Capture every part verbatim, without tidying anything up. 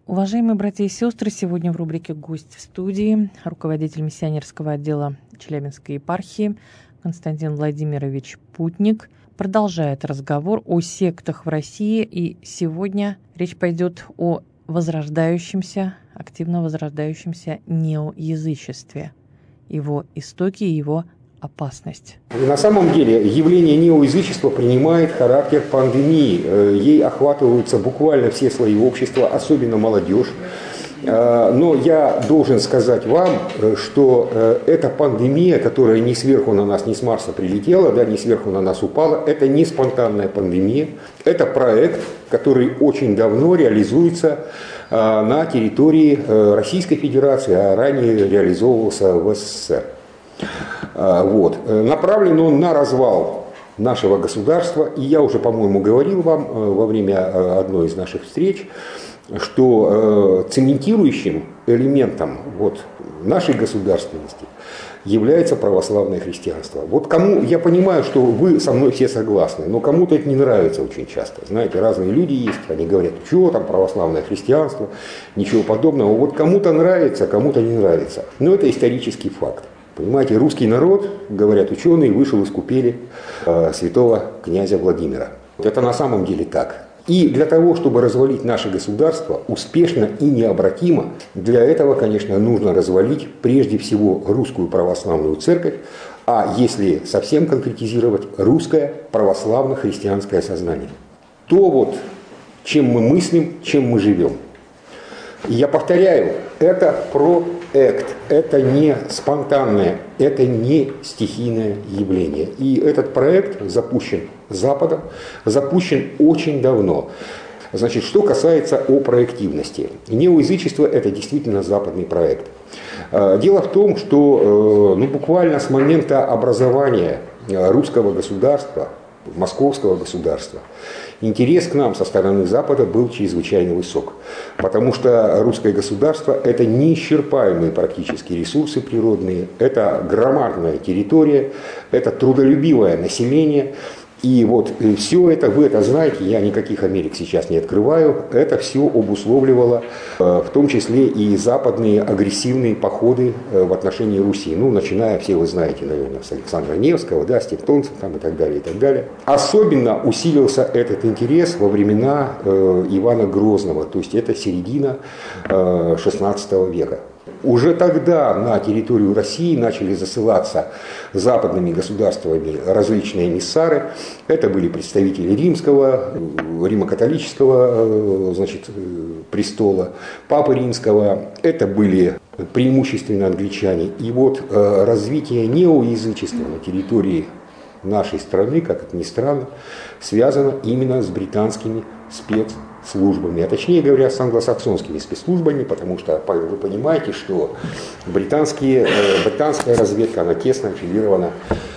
Уважаемые братья и сестры, сегодня в рубрике «Гость в студии» руководитель миссионерского отдела Челябинской епархии Константин Владимирович Путник продолжает разговор о сектах в России, и сегодня речь пойдет о возрождающемся, активно возрождающемся неоязычестве, его истоки и его опасность. На самом деле явление неоязычества принимает характер пандемии. Ей охватываются буквально все слои общества, особенно молодежь. Но я должен сказать вам, что эта пандемия, которая не сверху на нас, не с Марса прилетела, да, не сверху на нас упала, это не спонтанная пандемия. Это проект, который очень давно реализуется на территории Российской Федерации, а ранее реализовывался в СССР. Вот. Направлен он на развал нашего государства. И я уже, по-моему, говорил вам во время одной из наших встреч, что цементирующим элементом вот, нашей государственности является православное христианство. Вот кому, я понимаю, что вы со мной все согласны, но кому-то это не нравится очень часто. Знаете, разные люди есть, они говорят, что там православное христианство, ничего подобного. Вот кому-то нравится, кому-то не нравится. Но это исторический факт. Понимаете, русский народ, говорят ученые, вышел из купели э, святого князя Владимира. Это на самом деле так. И для того, чтобы развалить наше государство успешно и необратимо, для этого, конечно, нужно развалить прежде всего русскую православную церковь, а если совсем конкретизировать, русское православно-христианское сознание. То вот, чем мы мыслим, чем мы живем. И я повторяю, это проект, это не спонтанное, это не стихийное явление. И этот проект запущен Западом, запущен очень давно. Значит, что касается о проективности. Неоязычество – это действительно западный проект. Дело в том, что ну, буквально с момента образования русского государства, московского государства, интерес к нам со стороны Запада был чрезвычайно высок, потому что русское государство – это неисчерпаемые практически ресурсы природные, это громадная территория, это трудолюбивое население. И вот все это, вы это знаете, я никаких Америк сейчас не открываю, это все обусловливало в том числе и западные агрессивные походы в отношении Руси. Ну, начиная, все вы знаете, наверное, с Александра Невского, да, с Тевтонцев там, и так далее, и так далее. Особенно усилился этот интерес во времена э, Ивана Грозного, то есть это середина э, шестнадцатого века. Уже тогда на территорию России начали засылаться западными государствами различные эмиссары. Это были представители римского, римо-католического, значит, престола, папы римского. Это были преимущественно англичане. И вот развитие неоязычества на территории нашей страны, как это ни странно, связано именно с британскими спецслужбами. службами, а точнее говоря, с англосаксонскими спецслужбами, потому что вы понимаете, что британские, британская разведка, она тесно аффилирована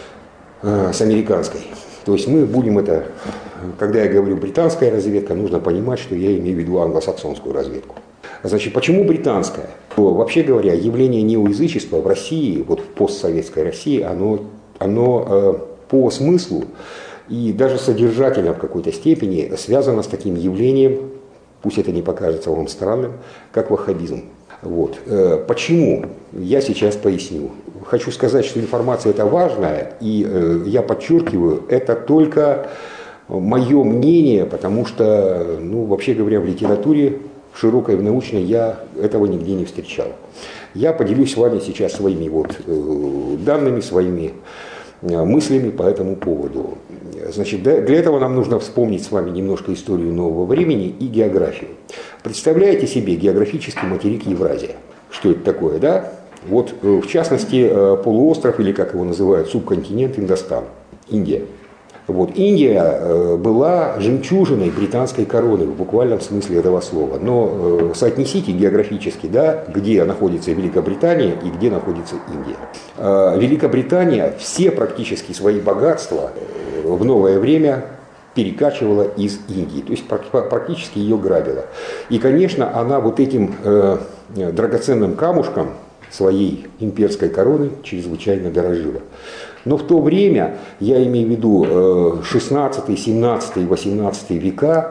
с американской. То есть мы будем это, когда я говорю британская разведка, нужно понимать, что я имею в виду англосаксонскую разведку. Значит, почему британская? Вообще говоря, явление неоязычества в России, вот в постсоветской России, оно, оно по смыслу и даже содержательно в какой-то степени связано с таким явлением, пусть это не покажется вам странным, как ваххабизм. Вот. Почему? Я сейчас поясню. Хочу сказать, что информация эта важная, и я подчеркиваю, это только мое мнение, потому что, ну, вообще говоря, в литературе широкой, в научной я этого нигде не встречал. Я поделюсь с вами сейчас своими вот данными, своими мыслями по этому поводу. Значит, для этого нам нужно вспомнить с вами немножко историю нового времени и географию. Представляете себе географический материк Евразия? Что это такое, да? Вот, в частности, полуостров, или как его называют, субконтинент Индостан, Индия. Вот, Индия была жемчужиной британской короны в буквальном смысле этого слова. Но соотнесите географически, да, где находится Великобритания и где находится Индия. Великобритания все практически свои богатства в новое время перекачивала из Индии, то есть практически ее грабила. И, конечно, она вот этим драгоценным камушком своей имперской короны чрезвычайно дорожила. Но в то время, я имею в виду шестнадцатый, семнадцатый, восемнадцатый века,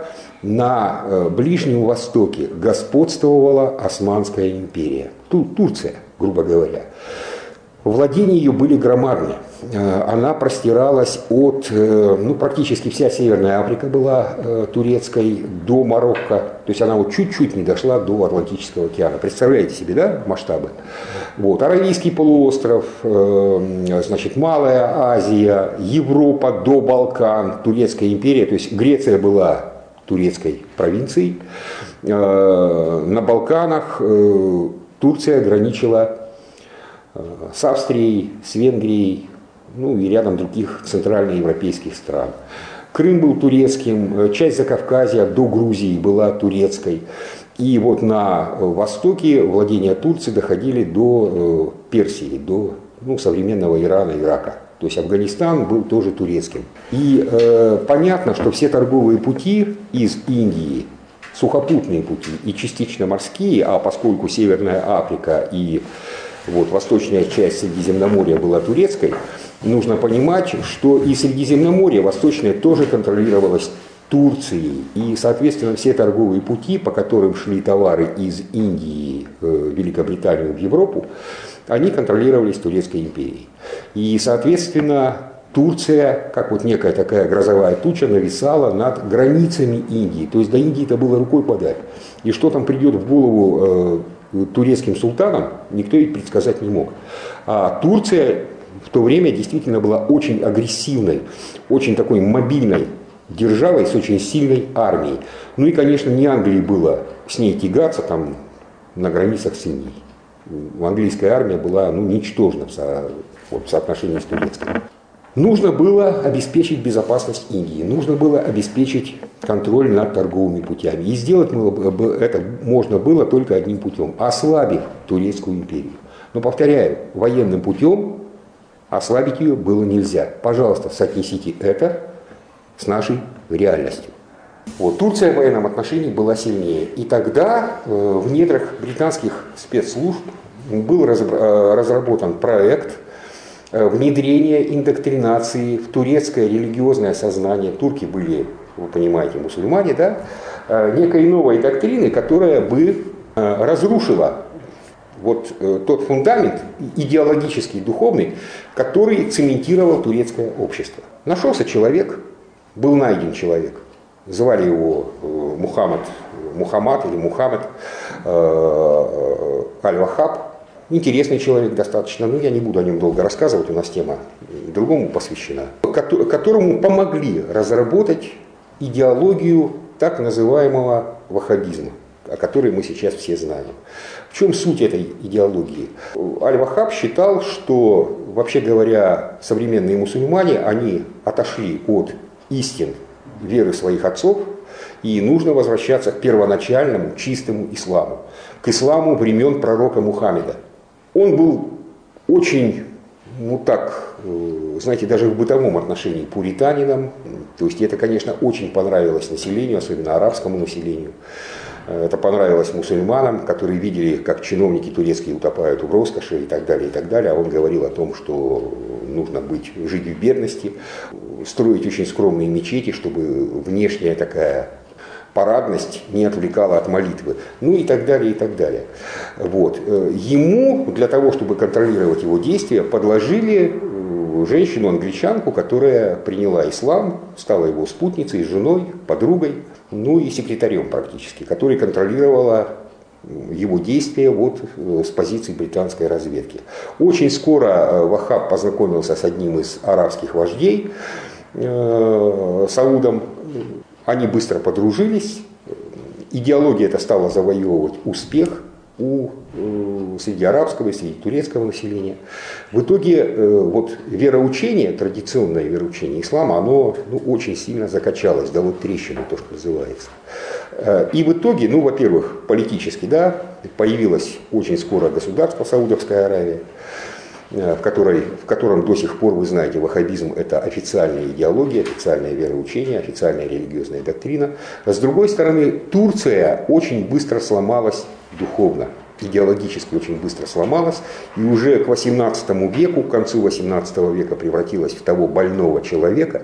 на Ближнем Востоке господствовала Османская империя, Турция, грубо говоря. Владения ее были громадны. Она простиралась от, ну, практически вся Северная Африка была турецкой, до Марокко. То есть она вот чуть-чуть не дошла до Атлантического океана. Представляете себе, да, масштабы? Вот. Аравийский полуостров, значит, Малая Азия, Европа до Балкан, Турецкая империя. То есть Греция была турецкой провинцией. На Балканах Турция граничила с Австрией, с Венгрией, ну и рядом других центральноевропейских стран. Крым был турецким, часть Закавказья до Грузии была турецкой. И вот на востоке владения Турции доходили до Персии, до, ну, современного Ирана, Ирака. То есть Афганистан был тоже турецким. И э, понятно, что все торговые пути из Индии, сухопутные пути и частично морские, а поскольку Северная Африка и вот, восточная часть Средиземноморья была турецкой, нужно понимать, что и Средиземноморье восточное тоже контролировалось Турцией. И, соответственно, все торговые пути, по которым шли товары из Индии в Великобританию, в Европу, они контролировались Турецкой империей. И, соответственно, Турция, как вот некая такая грозовая туча, нависала над границами Индии. То есть до Индии это было рукой подать. И что там придет в голову турецким султанам, никто и предсказать не мог. А Турция в то время действительно была очень агрессивной, очень такой мобильной державой с очень сильной армией. Ну и, конечно, не Англии было с ней тягаться там на границах с Индией. Английская армия была, ну, ничтожна в, со, вот, в соотношении с турецкой. Нужно было обеспечить безопасность Индии, нужно было обеспечить контроль над торговыми путями. И сделать это можно было только одним путем – ослабив Турецкую империю. Но, повторяю, военным путем ослабить ее было нельзя. Пожалуйста, соотнесите это с нашей реальностью. Вот, Турция в военном отношении была сильнее. И тогда э, в недрах британских спецслужб был разработан проект внедрения индоктринации в турецкое религиозное сознание. Турки были, вы понимаете, мусульмане, да? Некой новой доктрины, которая бы разрушила вот тот фундамент идеологический, духовный, который цементировал турецкое общество. Нашелся человек, был найден человек, звали его Мухаммад, Мухаммад или Мухаммад Аль-Вахаб. Интересный человек достаточно, но я не буду о нем долго рассказывать, у нас тема другому посвящена, которому помогли разработать идеологию так называемого ваххабизма, о которой мы сейчас все знаем. В чем суть этой идеологии? Аль-Вахаб считал, что, вообще говоря, современные мусульмане, они отошли от истин веры своих отцов, и нужно возвращаться к первоначальному чистому исламу, к исламу времен пророка Мухаммеда. Он был очень, ну так, знаете, даже в бытовом отношении пуританином. То есть это, конечно, очень понравилось населению, особенно арабскому населению. Это понравилось мусульманам, которые видели, как чиновники турецкие утопают в роскоши и так далее, и так далее. А он говорил о том, что нужно быть, жить в бедности, строить очень скромные мечети, чтобы внешняя такая парадность не отвлекала от молитвы, ну и так далее, и так далее. Вот. Ему, для того, чтобы контролировать его действия, подложили женщину-англичанку, которая приняла ислам, стала его спутницей, женой, подругой, ну и секретарем практически, который контролировала его действия вот с позиции британской разведки. Очень скоро Вахаб познакомился с одним из арабских вождей, э, Саудом. Они быстро подружились, идеология эта стала завоевывать успех у, э, среди арабского и среди турецкого населения. В итоге э, вот вероучение, традиционное вероучение ислама, оно ну, очень сильно закачалось, дало трещину, то, что называется. Э, и в итоге, ну, во-первых, политически, да, появилось очень скоро государство Саудовская Аравия, В, которой, в котором до сих пор, вы знаете, ваххабизм – это официальная идеология, официальное вероучение, официальная религиозная доктрина. С другой стороны, Турция очень быстро сломалась духовно, идеологически очень быстро сломалась, и уже к восемнадцатому веку, к концу восемнадцатого века превратилась в того больного человека,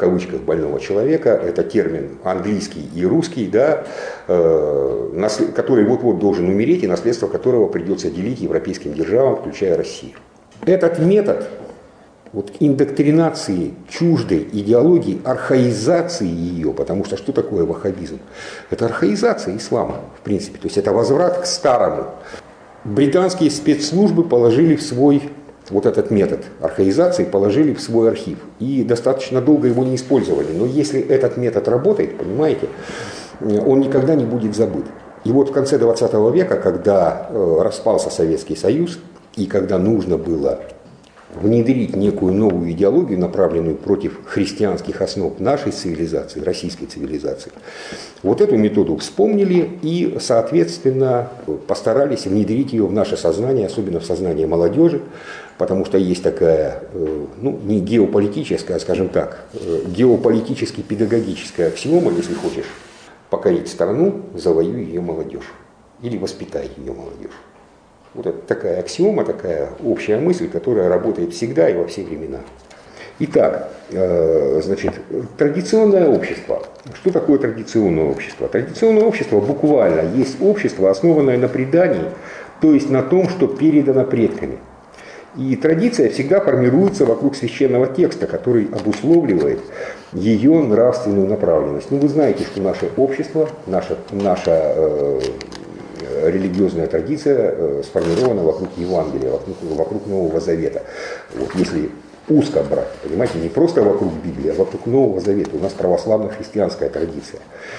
кавычках больного человека, это термин английский и русский, да, э, который вот-вот должен умереть и наследство которого придется делить европейским державам, включая Россию. Этот метод вот, индоктринации чуждой идеологии, архаизации ее, потому что что такое ваххабизм? Это архаизация ислама, в принципе, то есть это возврат к старому. Британские спецслужбы положили в свой вот этот метод архаизации, положили в свой архив. И достаточно долго его не использовали. Но если этот метод работает, понимаете, он никогда не будет забыт. И вот в конце двадцатого века, когда распался Советский Союз, и когда нужно было внедрить некую новую идеологию, направленную против христианских основ нашей цивилизации, российской цивилизации, вот эту методу вспомнили и, соответственно, постарались внедрить ее в наше сознание, особенно в сознание молодежи, потому что есть такая, ну, не геополитическая, а, скажем так, геополитически-педагогическая аксиома, если хочешь покорить страну, завоюй ее молодежь или воспитай ее молодежь. Вот это такая аксиома, такая общая мысль, которая работает всегда и во все времена. Итак, значит, традиционное общество. Что такое традиционное общество? Традиционное общество буквально есть общество, основанное на предании, то есть на том, что передано предками. И традиция всегда формируется вокруг священного текста, который обусловливает ее нравственную направленность. Ну, вы знаете, что наше общество, наша, наша э, религиозная традиция э, сформирована вокруг Евангелия, вокруг, вокруг Нового Завета. Вот если узко брать, понимаете, не просто вокруг Библии, а вокруг Нового Завета. У нас православно-христианская традиция.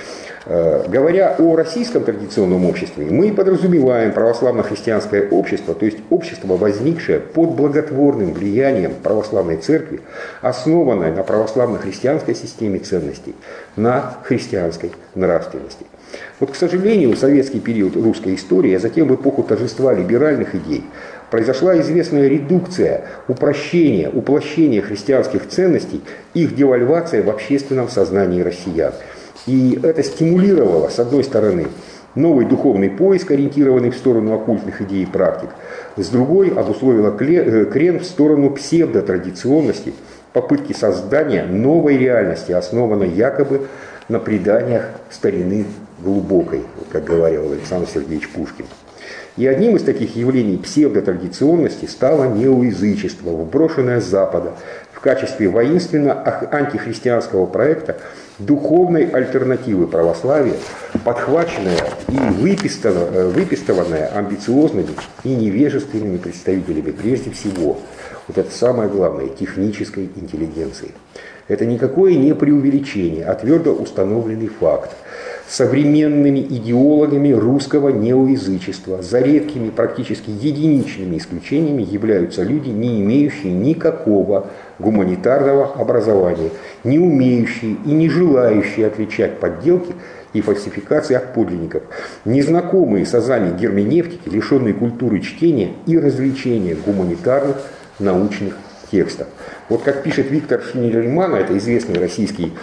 Говоря о российском традиционном обществе, мы подразумеваем православно-христианское общество, то есть общество, возникшее под благотворным влиянием православной церкви, основанное на православно-христианской системе ценностей, на христианской нравственности. Вот, к сожалению, в советский период русской истории, а затем в эпоху торжества либеральных идей, произошла известная редукция, упрощение, уплощение христианских ценностей, их девальвация в общественном сознании россиян. И это стимулировало, с одной стороны, новый духовный поиск, ориентированный в сторону оккультных идей и практик, с другой обусловило крен в сторону псевдотрадиционности, попытки создания новой реальности, основанной якобы на преданиях старины глубокой, как говорил Александр Сергеевич Пушкин. И одним из таких явлений псевдотрадиционности стало неоязычество, вброшенное с Запада в качестве воинственно-антихристианского проекта, духовной альтернативы православия, подхваченная и выпистованная, выпистованная амбициозными и невежественными представителями, прежде всего, вот это самое главное, технической интеллигенции. Это никакое не преувеличение, а твердо установленный факт. Современными идеологами русского неоязычества, за редкими, практически единичными исключениями, являются люди, не имеющие никакого гуманитарного образования, не умеющие и не желающие отличать подделки и фальсификации от подлинников, незнакомые с азами герменевтики, лишенные культуры чтения и развлечения гуманитарных научных текстов. Вот как пишет Виктор Шинельман, это известный российский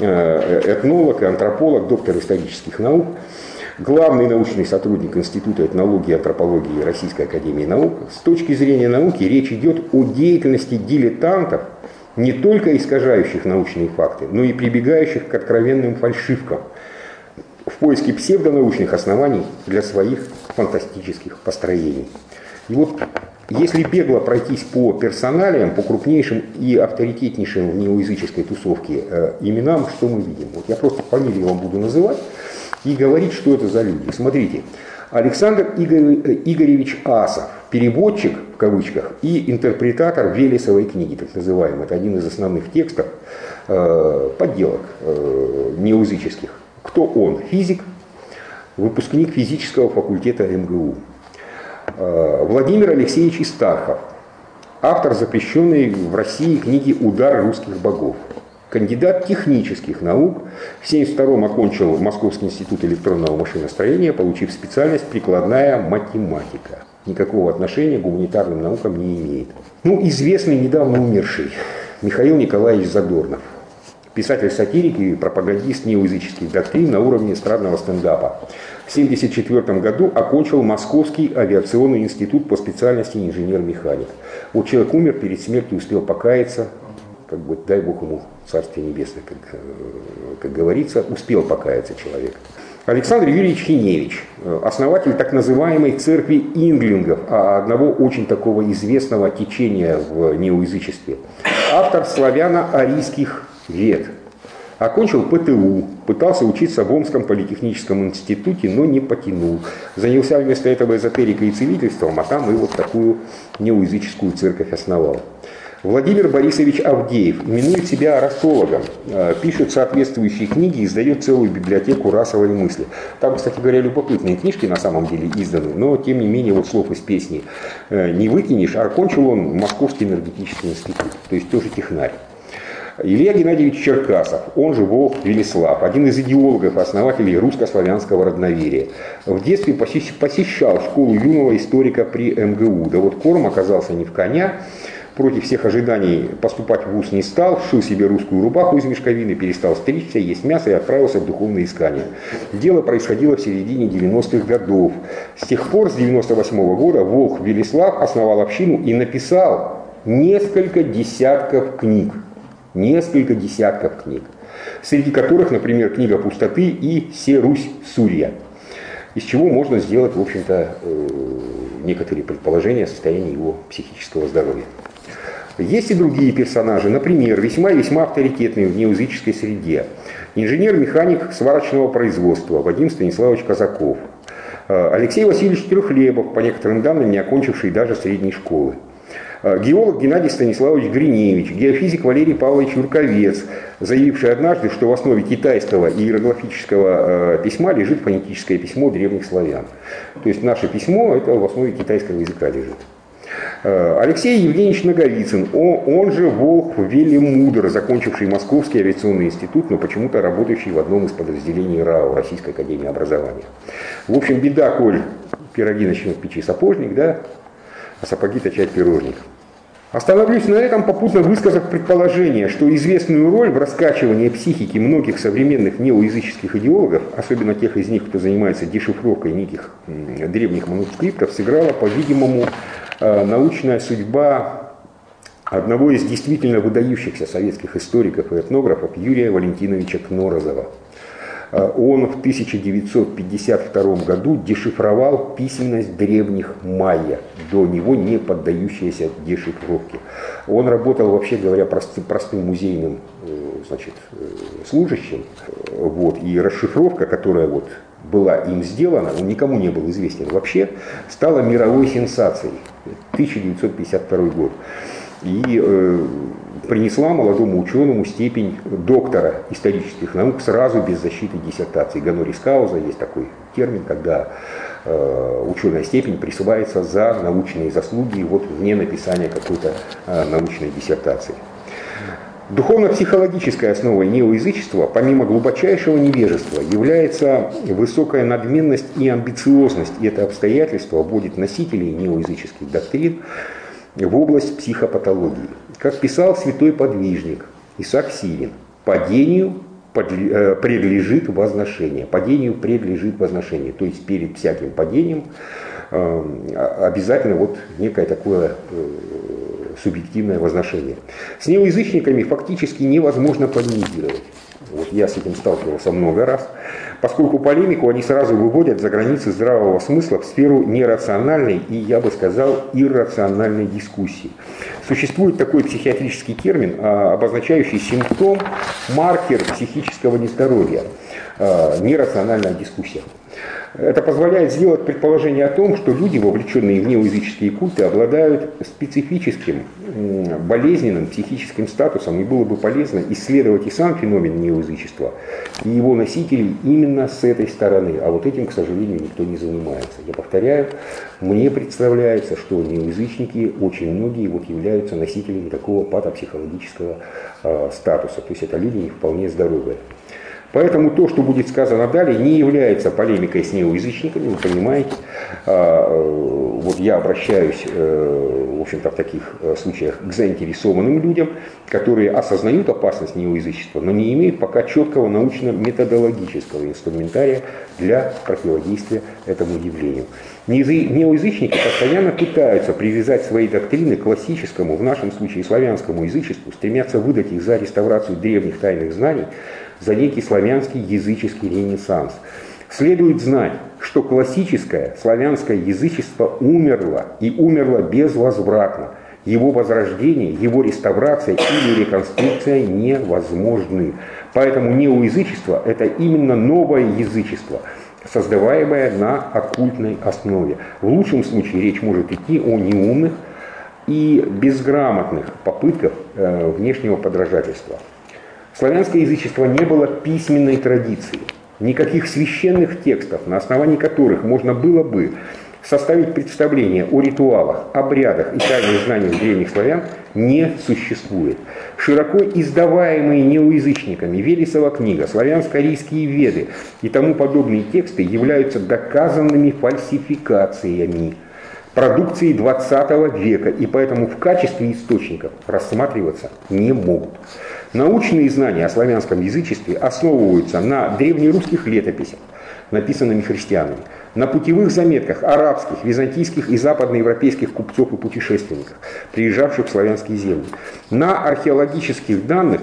этнолог и антрополог, доктор исторических наук, главный научный сотрудник Института этнологии и антропологии Российской академии наук, с точки зрения науки речь идет о деятельности дилетантов, не только искажающих научные факты, но и прибегающих к откровенным фальшивкам в поиске псевдонаучных оснований для своих фантастических построений. И вот если бегло пройтись по персоналиям, по крупнейшим и авторитетнейшим в неоязыческой тусовке э, именам, что мы видим? Вот я просто фамилии вам буду называть и говорить, что это за люди. Смотрите, Александр Игорь, Игоревич Асов, переводчик, в кавычках, и интерпретатор Велесовой книги, так называемой. Это один из основных текстов э, подделок э, неоязыческих. Кто он? Физик, выпускник физического факультета эм гэ у. Владимир Алексеевич Истархов, автор запрещенной в России книги «Удар русских богов», кандидат технических наук, в тысяча девятьсот семьдесят втором окончил Московский институт электронного машиностроения, получив специальность «Прикладная математика». Никакого отношения к гуманитарным наукам не имеет. Ну, известный недавно умерший Михаил Николаевич Задорнов, писатель-сатирик и пропагандист неоязыческих доктрин на уровне эстрадного стендапа. В тысяча девятьсот семьдесят четвёртом году окончил Московский авиационный институт по специальности инженер-механик. Вот человек умер, перед смертью успел покаяться, как бы, дай Бог ему Царствие Небесное, как, как говорится, успел покаяться человек. Александр Юрьевич Хиневич, основатель так называемой церкви инглингов, одного очень такого известного течения в неоязычестве. Автор славяно-арийских вед. Окончил ПТУ, пытался учиться в Омском политехническом институте, но не потянул. Занялся вместо этого эзотерикой и целительством, а там и вот такую неоязыческую церковь основал. Владимир Борисович Авдеев именует себя орасологом, пишет соответствующие книги, издает целую библиотеку расовой мысли. Там, кстати говоря, любопытные книжки на самом деле изданы, но тем не менее вот слов из песни не выкинешь. А окончил он Московский энергетический институт, то есть тоже технарь. Илья Геннадьевич Черкасов, он же Волх Велислав, один из идеологов и основателей русско-славянского родноверия. В детстве посещал школу юного историка при эм гэ у. Да вот корм оказался не в коня. Против всех ожиданий поступать в вуз не стал, сшил себе русскую рубаху из мешковины, перестал стричься, есть мясо и отправился в духовное искание. Дело происходило в середине девяностых годов. С тех пор, с девяносто восьмого года, Волх Велислав основал общину и написал несколько десятков книг. Несколько десятков книг. Среди которых, например, книга «Пустоты» и «Се Русь Сурья». Из чего можно сделать, в общем-то, некоторые предположения о состоянии его психического здоровья. Есть и другие персонажи, например, весьма и весьма авторитетные в неоязыческой среде. Инженер-механик сварочного производства Вадим Станиславович Казаков. Алексей Васильевич Трехлебов, по некоторым данным, не окончивший даже средней школы. Геолог Геннадий Станиславович Гриневич, геофизик Валерий Павлович Юрковец, заявивший однажды, что в основе китайского иероглифического письма лежит фонетическое письмо древних славян. То есть наше письмо это в основе китайского языка лежит. Алексей Евгеньевич Наговицын, он же Волх Велимудр, закончивший Московский авиационный институт, но почему-то работающий в одном из подразделений РАО, Российской академии образования. В общем, беда, коль пироги начнет печи сапожник, да, а сапоги точать пирожник. Остановлюсь на этом, попутно высказав предположение, что известную роль в раскачивании психики многих современных неоязыческих идеологов, особенно тех из них, кто занимается дешифровкой неких древних манускриптов, сыграла, по-видимому, научная судьба одного из действительно выдающихся советских историков и этнографов Юрия Валентиновича Кнорозова. Он в тысяча девятьсот пятьдесят втором году дешифровал письменность древних майя, до него не поддающаяся дешифровке. Он работал, вообще говоря, простым, простым музейным, значит, служащим. Вот, и расшифровка, которая вот была им сделана, он никому не был известен вообще, стала мировой сенсацией. тысяча девятьсот пятьдесят второй год. И э, принесла молодому ученому степень доктора исторических наук сразу без защиты диссертации. Гонорис кауза, есть такой термин, когда э, ученая степень присваивается за научные заслуги вот, вне написания какой-то э, научной диссертации. Духовно-психологической основой неоязычества, помимо глубочайшего невежества, является высокая надменность и амбициозность. И это обстоятельство вводит носителей неоязыческих доктрин в область психопатологии. Как писал святой подвижник Исаак Сирин, падению предлежит возношение. Падению предлежит возношение. То есть перед всяким падением обязательно вот некое такое субъективное возношение. С неоязычниками фактически невозможно полемизировать. Вот я с этим сталкивался много раз, поскольку полемику они сразу выводят за границы здравого смысла в сферу нерациональной и, я бы сказал, иррациональной дискуссии. Существует такой психиатрический термин, обозначающий симптом, маркер психического нездоровья – нерациональная дискуссия. Это позволяет сделать предположение о том, что люди, вовлеченные в неоязыческие культы, обладают специфическим, болезненным психическим статусом, и было бы полезно исследовать и сам феномен неоязычества, и его носителей именно с этой стороны. А вот этим, к сожалению, никто не занимается. Я повторяю, мне представляется, что неоязычники, очень многие, вот являются носителями такого патопсихологического э, статуса. То есть это люди не вполне здоровые. Поэтому то, что будет сказано далее, не является полемикой с неоязычниками, вы понимаете. Вот я обращаюсь, в общем-то, в таких случаях к заинтересованным людям, которые осознают опасность неоязычества, но не имеют пока четкого научно-методологического инструментария для противодействия этому явлению. Неоязычники постоянно пытаются привязать свои доктрины к классическому, в нашем случае славянскому язычеству, стремятся выдать их за реставрацию древних тайных знаний, за некий славянский языческий ренессанс. Следует знать, что классическое славянское язычество умерло и умерло безвозвратно. Его возрождение, его реставрация или реконструкция невозможны. Поэтому неоязычество – это именно новое язычество, создаваемое на оккультной основе. В лучшем случае речь может идти о неумных и безграмотных попытках э, внешнего подражательства. Славянское язычество не было письменной традиции, никаких священных текстов, на основании которых можно было бы составить представление о ритуалах, обрядах и тайных знаниях древних славян, не существует. Широко издаваемые неоязычниками Велесова книга, славянско-арийские веды и тому подобные тексты являются доказанными фальсификациями продукции двадцатого века и поэтому в качестве источников рассматриваться не могут. Научные знания о славянском язычестве основываются на древнерусских летописях, написанными христианами, на путевых заметках арабских, византийских и западноевропейских купцов и путешественников, приезжавших в славянские земли, на археологических данных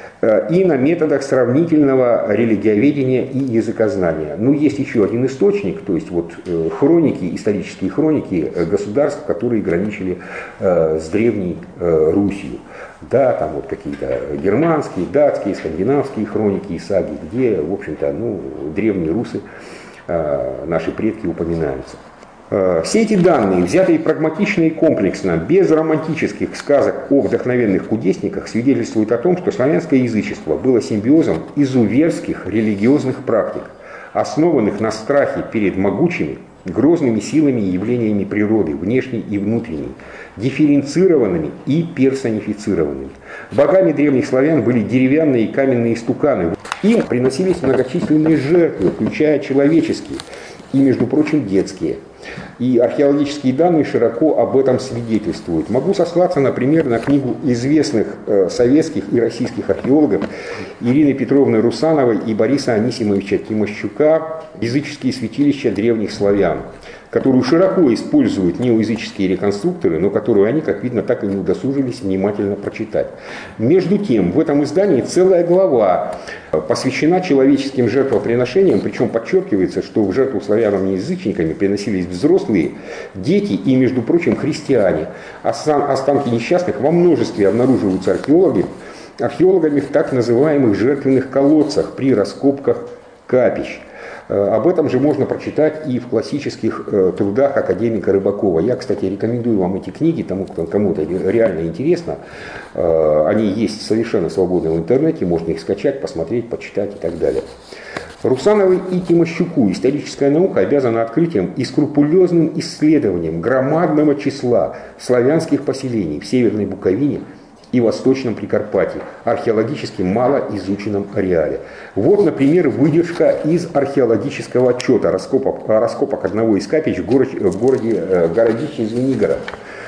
и на методах сравнительного религиоведения и языкознания. Ну, есть еще один источник, то есть вот хроники, исторические хроники государств, которые граничили с Древней Русью. Да, там вот какие-то германские, датские, скандинавские хроники и саги, где, в общем-то, ну, древние русы, наши предки упоминаются. Все эти данные, взятые прагматично и комплексно, без романтических сказок о вдохновенных кудесниках, свидетельствуют о том, что славянское язычество было симбиозом изуверских религиозных практик, основанных на страхе перед могучими, грозными силами и явлениями природы, внешней и внутренней, дифференцированными и персонифицированными. Богами древних славян были деревянные и каменные истуканы. Им приносились многочисленные жертвы, включая человеческие и, между прочим, детские. И археологические данные широко об этом свидетельствуют. Могу сослаться, например, на книгу известных э, советских и российских археологов Ирины Петровны Русановой и Бориса Анисимовича Тимощука «Языческие святилища древних славян», которую широко используют неоязыческие реконструкторы, но которую они, как видно, так и не удосужились внимательно прочитать. Между тем, в этом издании целая глава посвящена человеческим жертвоприношениям, причем подчеркивается, что в жертву славянам-неязычниками приносились взрослые, дети и, между прочим, христиане. Останки несчастных во множестве обнаруживаются археологи, археологами в так называемых жертвенных колодцах при раскопках капищ. Об этом же можно прочитать и в классических трудах академика Рыбакова. Я, кстати, рекомендую вам эти книги, тому, кому это реально интересно. Они есть совершенно свободно в интернете, можно их скачать, посмотреть, почитать и так далее. Русановой и Тимощуку историческая наука обязана открытием и скрупулезным исследованием громадного числа славянских поселений в Северной Буковине и Восточном Прикарпатье, археологически мало изученном ареале. Вот, например, выдержка из археологического отчета раскопок, раскопок одного из капищ в городе, в городе Городище Звенигород.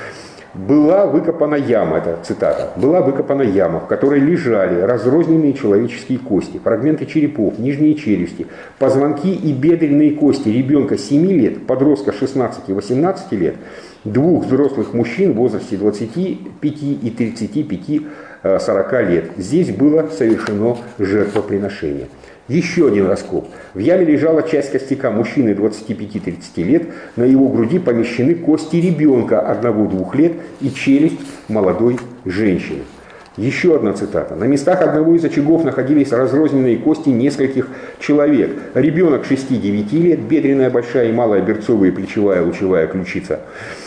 Была выкопана яма, это цитата, была выкопана яма, в которой лежали разрозненные человеческие кости, фрагменты черепов, нижние челюсти, позвонки и бедренные кости ребенка семи лет, подростка шестнадцати-восемнадцати лет, двух взрослых мужчин в возрасте двадцати пяти и тридцати пяти-сорока лет. Здесь было совершено жертвоприношение. Еще один раскоп. В яме лежала часть костяка мужчины двадцати пяти-тридцати лет, на его груди помещены кости ребенка одного-двух лет и челюсть молодой женщины. Еще одна цитата. На местах одного из очагов находились разрозненные кости нескольких человек. Ребенок шести-девяти лет, бедренная большая и малая берцовая плечевая лучевая ключица.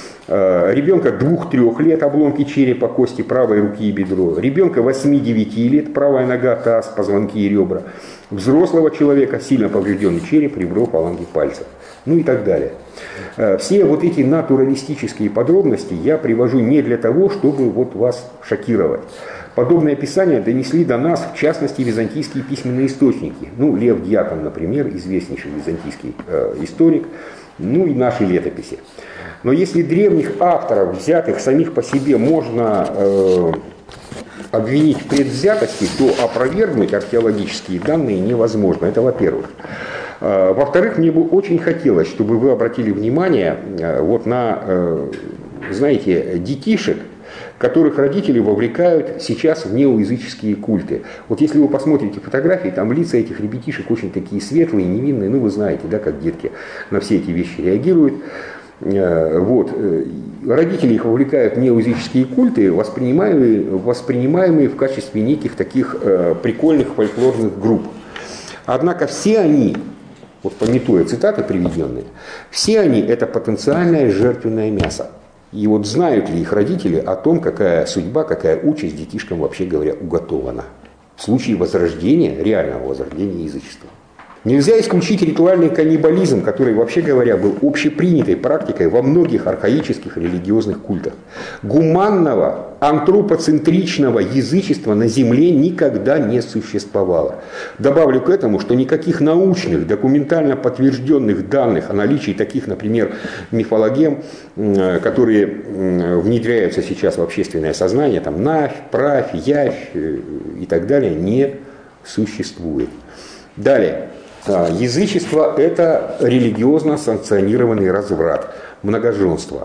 Ребенка двух-трех лет, обломки черепа, кости правой руки и бедро. Ребенка восьми-девяти лет, правая нога, таз, позвонки и ребра. Взрослого человека, сильно поврежденный череп, ребро, фаланги пальцев. ну и так далее. Все вот эти натуралистические подробности я привожу не для того, чтобы вот вас шокировать. Подобные описания донесли до нас, в частности, византийские письменные источники. Ну, Лев Дьякон, например, известнейший византийский э, историк, ну и наши летописи. Но если древних авторов, взятых самих по себе, можно э, обвинить в предвзятости, то опровергнуть археологические данные невозможно. Это во-первых. Э, во-вторых, мне бы очень хотелось, чтобы вы обратили внимание э, вот на, э, знаете, детишек, которых родители вовлекают сейчас в неоязыческие культы. Вот если вы посмотрите фотографии, там лица этих ребятишек очень такие светлые, невинные, ну вы знаете, да, как детки на все эти вещи реагируют. Вот. Родители их вовлекают в неоязыческие культы, воспринимаемые, воспринимаемые в качестве неких таких э, прикольных фольклорных групп. Однако все они, вот памятуя цитаты приведенные, все они это потенциальное жертвенное мясо. И вот знают ли их родители о том, какая судьба, какая участь детишкам, вообще говоря, уготована в случае возрождения, реального возрождения язычества. Нельзя исключить ритуальный каннибализм, который, вообще говоря, был общепринятой практикой во многих архаических религиозных культах. Гуманного, антропоцентричного язычества на земле никогда не существовало. Добавлю к этому, что никаких научных, документально подтвержденных данных о наличии таких, например, мифологем, которые внедряются сейчас в общественное сознание, там Навь, Правь, Явь и так далее, не существует. Далее. Язычество – это религиозно санкционированный разврат, многоженство.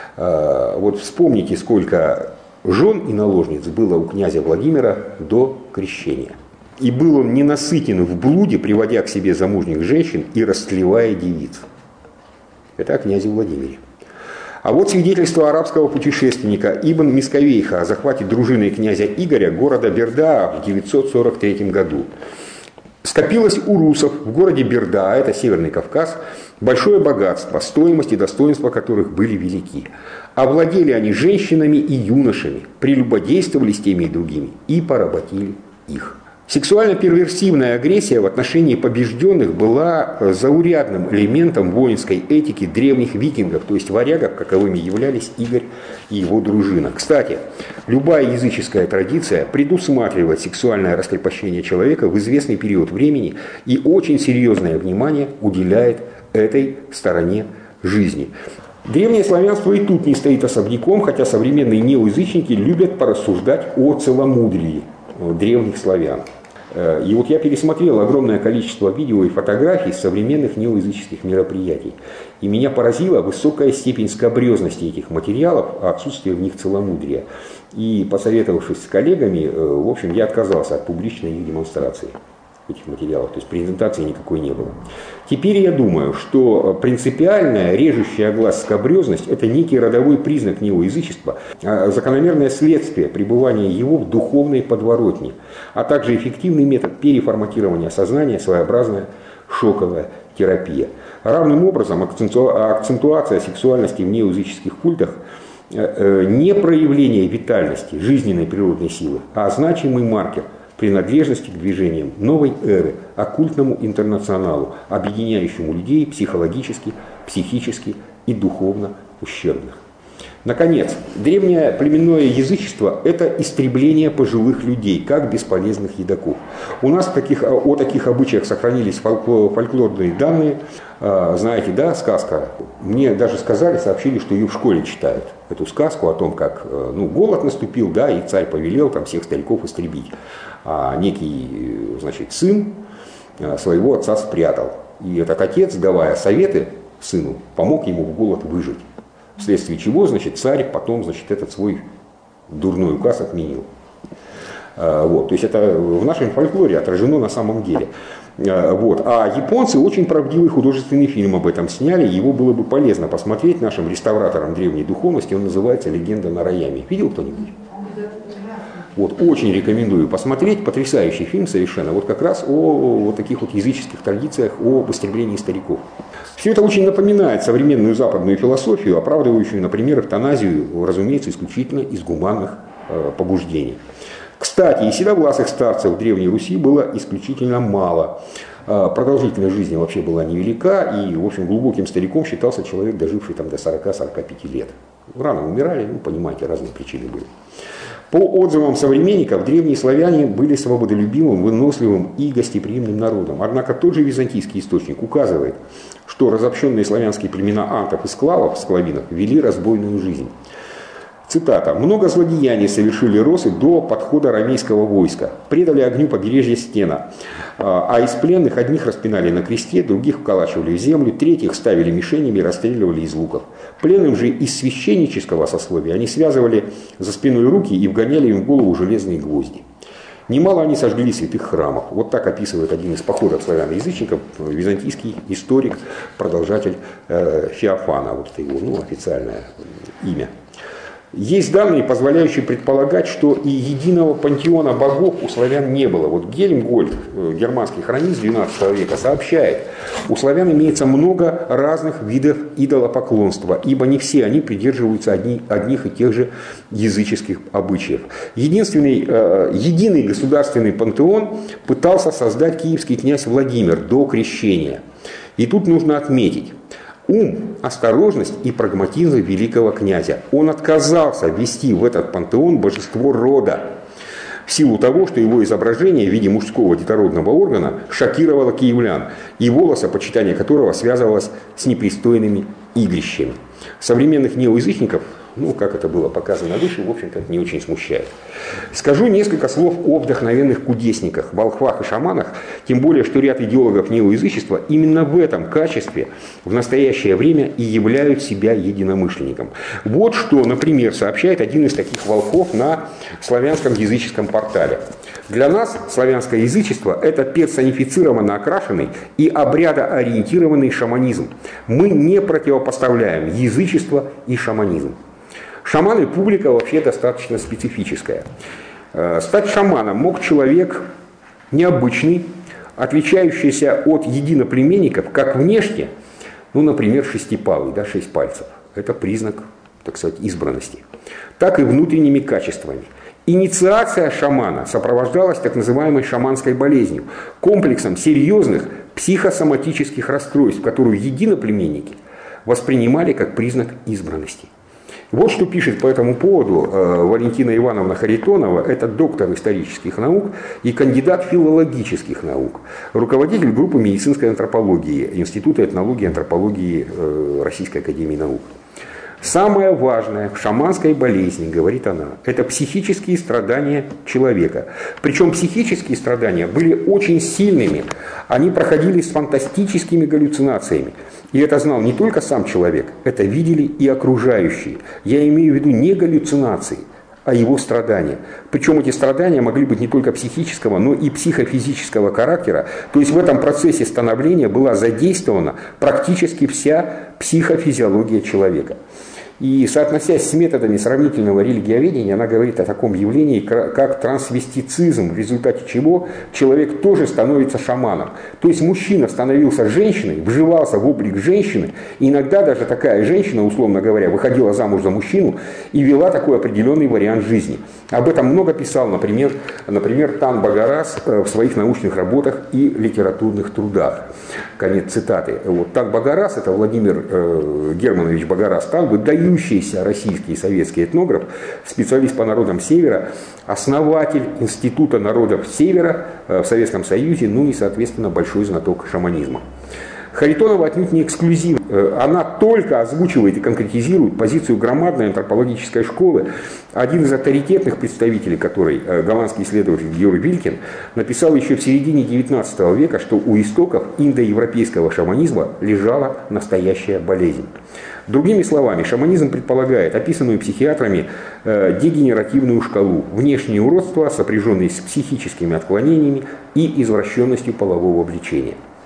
Вот вспомните, сколько жен и наложниц было у князя Владимира до крещения. И был он ненасытен в блуде, приводя к себе замужних женщин и растлевая девиц. Это о князе Владимире. А вот свидетельство арабского путешественника Ибн Мисковейха о захвате дружины князя Игоря города Бердаа в девятьсот сорок третьем году. Скопилось у русов в городе Бердаа, это Северный Кавказ, большое богатство, стоимость и достоинства которых были велики. Овладели они женщинами и юношами, прелюбодействовали с теми и другими и поработили их. Сексуально-перверсивная агрессия в отношении побежденных была заурядным элементом воинской этики древних викингов, то есть варягов, каковыми являлись Игорь и его дружина. Кстати, любая языческая традиция предусматривает сексуальное раскрепощение человека в известный период времени и очень серьезное внимание уделяет этой стороне жизни. Древнее славянство и тут не стоит особняком, хотя современные неоязычники любят порассуждать о целомудрии древних славян. И вот я пересмотрел огромное количество видео и фотографий современных неоязыческих мероприятий. И меня поразила высокая степень скабрезности этих материалов, а отсутствие в них целомудрия. И посоветовавшись с коллегами, в общем, я отказался от публичной их демонстрации этих материалов, то есть презентации никакой не было. Теперь я думаю, что принципиальная, режущая глаз скабрезность – это некий родовой признак неоязычества, закономерное следствие пребывания его в духовной подворотне, а также эффективный метод переформатирования сознания, своеобразная шоковая терапия. Равным образом акцентуация сексуальности в неоязыческих культах не проявление витальности, жизненной природной силы, а значимый маркер принадлежности к движениям новой эры, оккультному интернационалу, объединяющему людей психологически, психически и духовно ущербных. Наконец, древнее племенное язычество – это истребление пожилых людей, как бесполезных едоков. У нас таких, о таких обычаях сохранились фольклорные данные. Знаете, да, сказка. Мне даже сказали, сообщили, что ее в школе читают. Эту сказку о том, как ну, голод наступил, да, и царь повелел там всех стариков истребить. А некий, значит, сын своего отца спрятал. И этот отец, давая советы сыну, помог ему в голод выжить. Вследствие чего, значит, царь потом, значит, этот свой дурной указ отменил. Вот, то есть это в нашем фольклоре отражено на самом деле. Вот. А японцы очень правдивый художественный фильм об этом сняли. Его было бы полезно посмотреть нашим реставраторам древней духовности. Он называется «Легенда Нараями». Видел кто-нибудь? Вот, очень рекомендую посмотреть. Потрясающий фильм совершенно. Вот как раз о вот таких вот языческих традициях, об истреблении стариков. Все это очень напоминает современную западную философию, оправдывающую, например, эвтаназию, разумеется, исключительно из гуманных э, побуждений. Кстати, и седовласых старцев в Древней Руси было исключительно мало. Продолжительность жизни вообще была невелика, и, в общем, глубоким стариком считался человек, доживший там до сорока-сорока пяти лет. Рано умирали, ну, понимаете, разные причины были. По отзывам современников, древние славяне были свободолюбивым, выносливым и гостеприимным народом. Однако тот же византийский источник указывает, что разобщенные славянские племена антов и склавов, склавинов, вели разбойную жизнь. Цитата. «Много злодеяний совершили росы до подхода ромейского войска. Предали огню побережье Стена. А из пленных одних распинали на кресте, других вколачивали в землю, третьих ставили мишенями и расстреливали из луков. Пленным же из священнического сословия они связывали за спиной руки и вгоняли им в голову железные гвозди. Немало они сожгли святых храмов». Вот так описывает один из походов славяноязычников, византийский историк, продолжатель э, Феофана. Вот это его ну, официальное имя. Есть данные, позволяющие предполагать, что и единого пантеона богов у славян не было. Вот Гельмгольд, германский хронист двенадцатого века, сообщает, у славян имеется много разных видов идолопоклонства, ибо не все они придерживаются одни, одних и тех же языческих обычаев. Единственный, э, единый государственный пантеон пытался создать киевский князь Владимир до крещения. И тут нужно отметить, ум, осторожность и прагматизм великого князя. Он отказался ввести в этот пантеон божество рода, в силу того, что его изображение в виде мужского детородного органа шокировало киевлян, и волосопочитание которого связывалось с непристойными игрищами. Современных неоязычников, ну, как это было показано выше, в общем-то, не очень смущает. Скажу несколько слов о вдохновенных кудесниках, волхвах и шаманах, тем более, что ряд идеологов неоязычества именно в этом качестве в настоящее время и являют себя единомышленником. Вот что, например, сообщает один из таких волхвов на славянском языческом портале. Для нас славянское язычество – это персонифицированно окрашенный и обрядоориентированный шаманизм. Мы не противопоставляем язычество и шаманизм. Шаманы – публика вообще достаточно специфическая. Стать шаманом мог человек необычный, отличающийся от единоплеменников, как внешне, ну, например, шестипалый, да, шесть пальцев. Это признак, так сказать, избранности. Так и внутренними качествами. Инициация шамана сопровождалась так называемой шаманской болезнью, комплексом серьезных психосоматических расстройств, которую единоплеменники воспринимали как признак избранности. Вот что пишет по этому поводу э, Валентина Ивановна Харитонова, это доктор исторических наук и кандидат филологических наук, руководитель группы медицинской антропологии Института этнологии и антропологии э, Российской академии наук. Самое важное в шаманской болезни, говорит она, это психические страдания человека. Причем психические страдания были очень сильными, они проходили с фантастическими галлюцинациями. И это знал не только сам человек, это видели и окружающие. Я имею в виду не галлюцинации, а его страдания. Причем эти страдания могли быть не только психического, но и психофизического характера. То есть в этом процессе становления была задействована практически вся психофизиология человека. И соотносясь с методами сравнительного религиоведения, она говорит о таком явлении, как трансвестицизм, в результате чего человек тоже становится шаманом. То есть мужчина становился женщиной, вживался в облик женщины, и иногда даже такая женщина, условно говоря, выходила замуж за мужчину и вела такой определенный вариант жизни. Об этом много писал, например, например Тан Багарас в своих научных работах и литературных трудах. Конец цитаты. Вот, Тан Багарас, это Владимир э, Германович Багарас, Тан, выдающийся российский и советский этнограф, специалист по народам Севера, основатель Института народов Севера э, в Советском Союзе, ну и, соответственно, большой знаток шаманизма. Харитонова отнюдь не эксклюзивна. Она только озвучивает и конкретизирует позицию громадной антропологической школы. Один из авторитетных представителей которой, голландский исследователь Георг Вилькин, написал еще в середине девятнадцатого века, что у истоков индоевропейского шаманизма лежала настоящая болезнь. Другими словами, шаманизм предполагает описанную психиатрами дегенеративную шкалу, внешние уродства, сопряженные с психическими отклонениями и извращенностью полового влечения.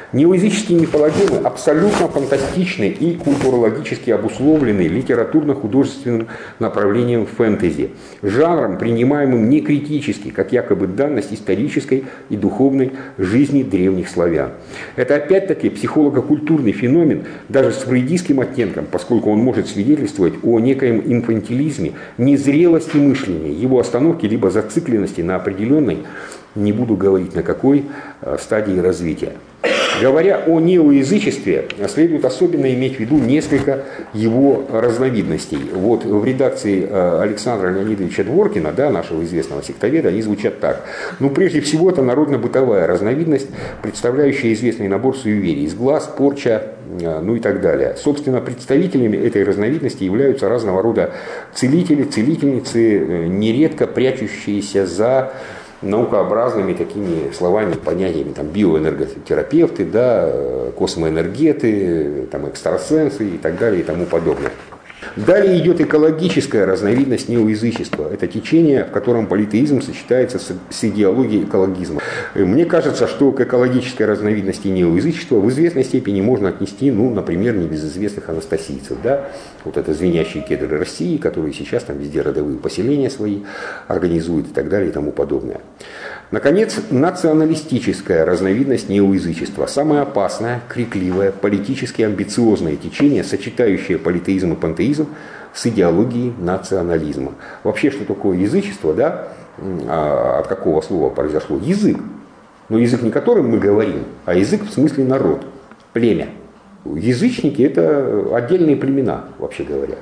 Неоязыческие мифологемы абсолютно фантастичны и культурологически обусловлены литературно-художественным направлением фэнтези, жанром, принимаемым не критически, как якобы данность исторической и духовной жизни древних славян. Это опять-таки психолого-культурный феномен, даже с фрейдистским оттенком, поскольку он может свидетельствовать о некоем инфантилизме, незрелости мышления, его остановке либо зацикленности на определенной, не буду говорить на какой, стадии развития. Говоря о неоязычестве, следует особенно иметь в виду несколько его разновидностей. Вот в редакции Александра Леонидовича Дворкина, да, нашего известного сектоведа, они звучат так. Ну, прежде всего, это народно-бытовая разновидность, представляющая известный набор суеверий: сглаз, порча, ну и так далее. Собственно, представителями этой разновидности являются разного рода целители, целительницы, нередко прячущиеся за наукообразными такими словами, понятиями, там, биоэнерготерапевты, да, космоэнергеты, там, экстрасенсы и так далее и тому подобное. Далее идет экологическая разновидность неоязычества. Это течение, в котором политеизм сочетается с, с идеологией экологизма. Мне кажется, что к экологической разновидности неоязычества в известной степени можно отнести, ну, например, небезызвестных анастасийцев. Да? Вот это звенящие кедры России, которые сейчас там везде родовые поселения свои организуют и так далее и тому подобное. Наконец, националистическая разновидность неоязычества. Самое опасное, крикливое, политически амбициозное течение, сочетающее политеизм и пантеизм с идеологией национализма. Вообще, что такое язычество, да? От какого слова произошло? Язык. Но язык не которым мы говорим, а язык в смысле народ, племя. Язычники – это отдельные племена, вообще говоря.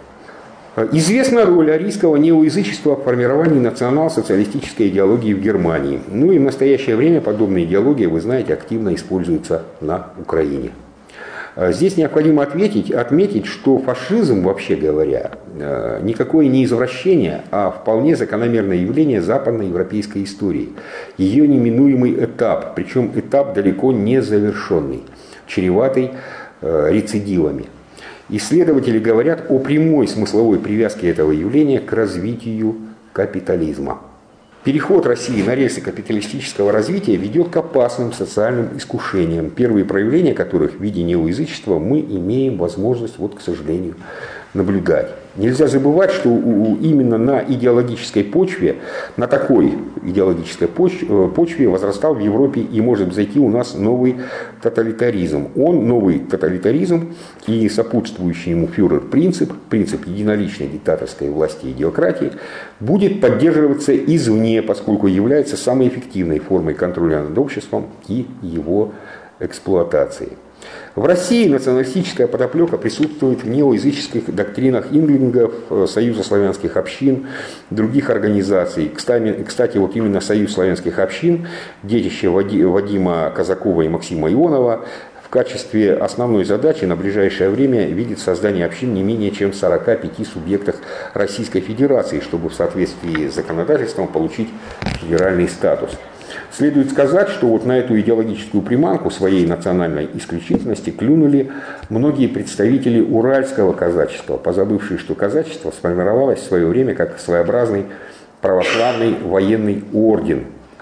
Известна роль арийского неоязычества в формировании национал-социалистической идеологии в Германии. Ну и в настоящее время подобная идеология, вы знаете, активно используется на Украине. Здесь необходимо отметить, отметить, что фашизм, вообще говоря, никакое не извращение, а вполне закономерное явление западноевропейской истории. Ее неминуемый этап, причем этап далеко не завершенный, чреватый рецидивами. Исследователи говорят о прямой смысловой привязке этого явления к развитию капитализма. Переход России на рельсы капиталистического развития ведет к опасным социальным искушениям, первые проявления которых в виде неоязычества мы имеем возможность, вот, к сожалению, наблюдать. Нельзя забывать, что именно на идеологической почве, на такой идеологической почве возрастал в Европе и может зайти у нас новый тоталитаризм. Он, новый тоталитаризм и сопутствующий ему фюрер-принцип, принцип единоличной диктаторской власти и идиократии, будет поддерживаться извне, поскольку является самой эффективной формой контроля над обществом и его эксплуатации. В России националистическая подоплека присутствует в неоязыческих доктринах инглингов, Союза славянских общин, других организаций. Кстати, кстати, вот именно Союз славянских общин, детище Вадима Казакова и Максима Ионова, в качестве основной задачи на ближайшее время видит создание общин не менее чем в сорока пяти субъектах Российской Федерации, чтобы в соответствии с законодательством получить федеральный статус. Следует сказать, что вот на эту идеологическую приманку своей национальной исключительности клюнули многие представители уральского казачества, позабывшие, что казачество сформировалось в свое время как своеобразный православный военный орден.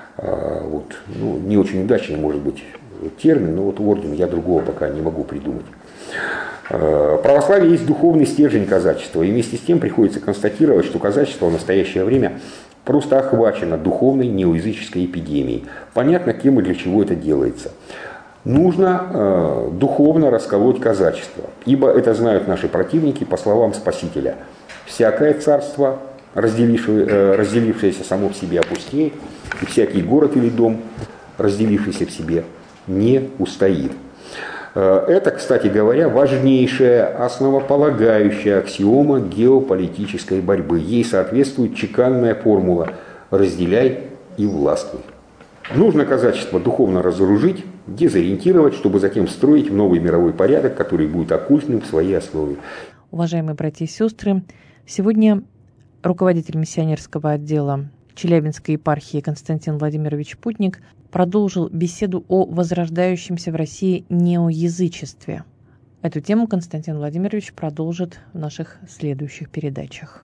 Вот. Ну, не очень удачный, может быть, термин, но вот орден я другого пока не могу придумать. Православие есть духовный стержень казачества, и вместе с тем приходится констатировать, что казачество в настоящее время просто охвачено духовной неоязыческой эпидемией. Понятно, кем и для чего это делается. Нужно э, духовно расколоть казачество, ибо это знают наши противники по словам Спасителя. Всякое царство, разделившее, э, разделившееся само в себе, опустеет, и всякий город или дом, разделившийся в себе, не устоит. Это, кстати говоря, важнейшая, основополагающая аксиома геополитической борьбы. Ей соответствует чеканная формула «разделяй и властвуй». Нужно казачество духовно разоружить, дезориентировать, чтобы затем строить новый мировой порядок, который будет оккультным в своей основе. Уважаемые братья и сестры, сегодня руководитель миссионерского отдела Челябинской епархии Константин Владимирович Путник продолжил беседу о возрождающемся в России неоязычестве. Эту тему Константин Владимирович продолжит в наших следующих передачах.